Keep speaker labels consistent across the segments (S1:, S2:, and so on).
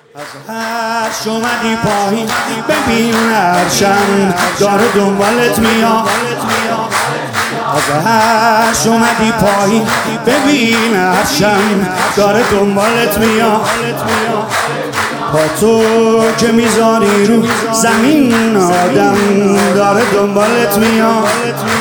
S1: از عرش اومدی پایین ببین عرشم داره دنبالت میاد. از عرش اومدی پایین ببین عرشم داره دنبالت میاد. پا تو که میذاری رو زمین آدم داره دنبالت میاد.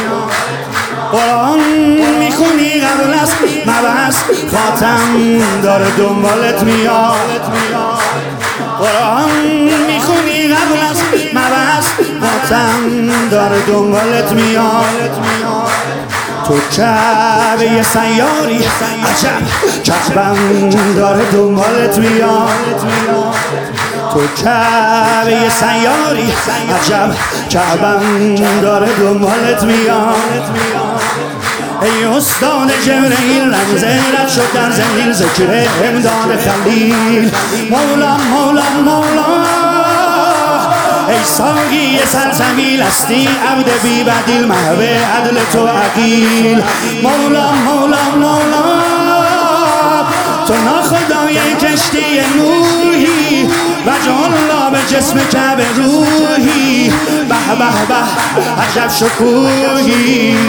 S1: قرآن میخونی قبل از مبعث خاتم داره دنبالت میاد. قرآن میخونی قبل از مبعث خاتم داره دنبالت میاد. تو کعبه سیاری عجب کعبم داره دنبالت میاد. تو کعبه سیاری عجب کعبم داره دنبالت میاد. ای استاد جبرئیل لمزه رد شد در زمین ذکر امداد خلیل. مولا مولا مولا ای ساقی سلسبیل هستی عبد بی بدیل محو عدل تو عقیل. مولا مولا مولا تو ناخدای کشتی نوحی و جان به جسم کعبه روحی. به به به عجب شکوهی.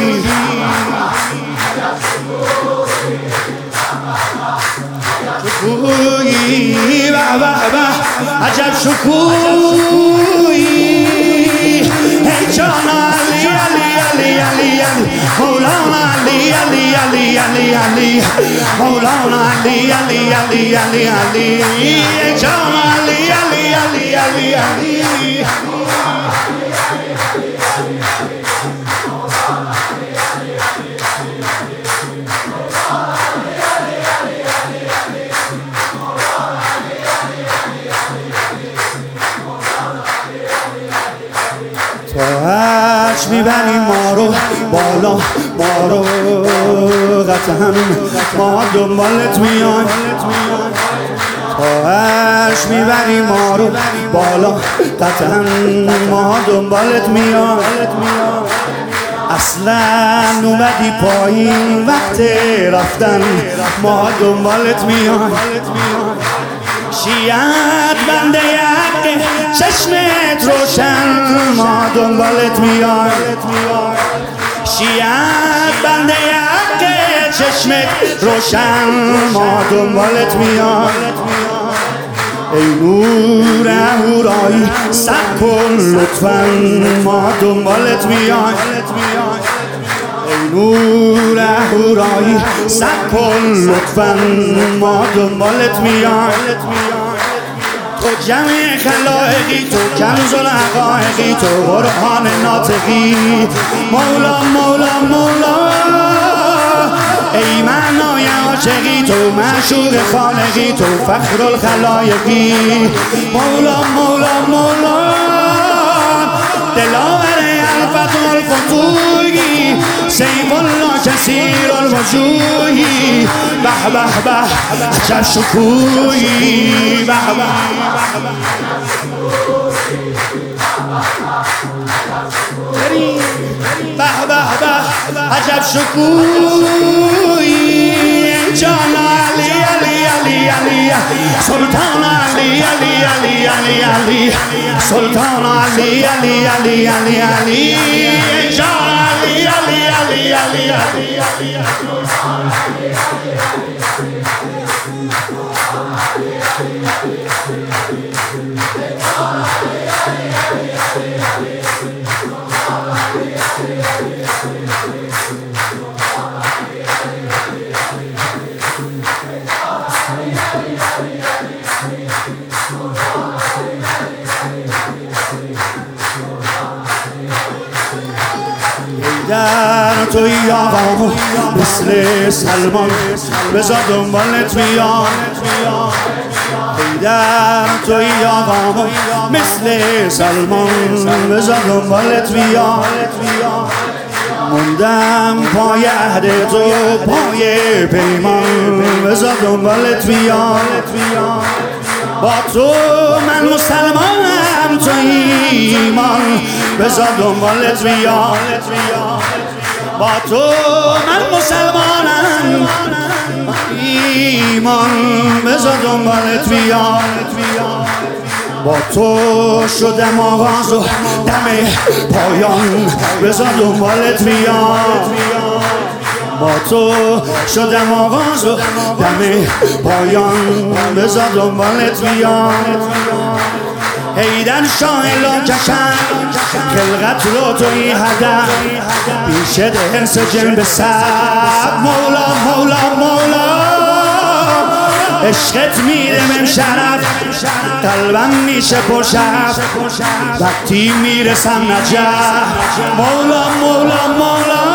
S1: شکوهی به به به عجب شکوهی. ای جان علی علی علی علی علی مولانا علی علی علی علی علی مولانا علی علی علی علی علی ای جان علی علی علی علی علی. تا عرش میبری ما رو بالا ما رو قطعا ما دنبالت میان. تا عرش میبری ما رو بالا قطعا ما دنبالت میان. اصلا اومدی پایین وقت رفتن ما دنبالت میان. شیعت بنده حق چشمت روشن ما دنبالت میان. شیعت بنده حق چشمت روشن ما دنبالت میان. ای نور اهورایی سب کن لطفاً ما دنبالت میان. ای نور اهورایی سب کن لطفاً ما دنبالت میان. تو جمع خلائقی تو کنز الحقایقی تو قرآن ناطقی. مولا مولا مولا ای معنای عاشقی تو معشوق خالقی تو فخر الخلایقی. مولا مولا مولا دلاور الفتح الفتوحی سیف الله کثیر الوجوهی. به به به عجب شکوهی. به به به به عجب شکوهی. جان علی علی علی علی سلطان علی علی علی علی علی سلطان علی علی علی علی علی جان علی علی علی علی علی. در توی آقا مثل سلمان بزا دنبالت میان. در توی آقا مثل سلمان بزا دنبالت میان. موندم پای عهد تو پای پیمان بزا دنبالت میان. با تو من مسلمانم تو ایمان بزا دنبالت میان. با تو من مسلمانم ایمان بزا دنبالت میان. با تو شدم آغاز و دم پایان بذار دنبالت بیام با تو شدم آغاز و دم پایان بذار دنبالت بیام حیدر شاه لاکشن خلقت رو توی هدف پیش درس جنب سب مولا مولا مولا عشقت میره من شرف قلبم میشه پرشف وقتی میرسم نجف مولا مولا مولا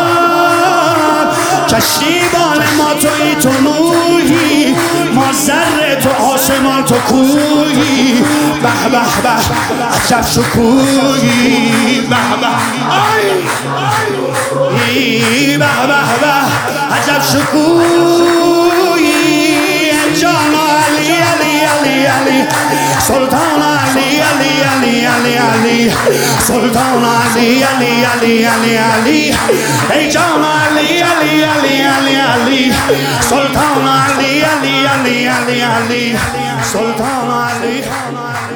S1: کشتی بال ما توی تو نوحی ما ذره تو آسمان تو کوهی به به به عجب شکوهی به به به به به عجب شکوهی جان علی علی علی علی سلطان علی علی علی علی علی سلطان علی علی علی علی علی ای جان علی علی علی علی علی سلطان علی علی علی علی علی سلطان علی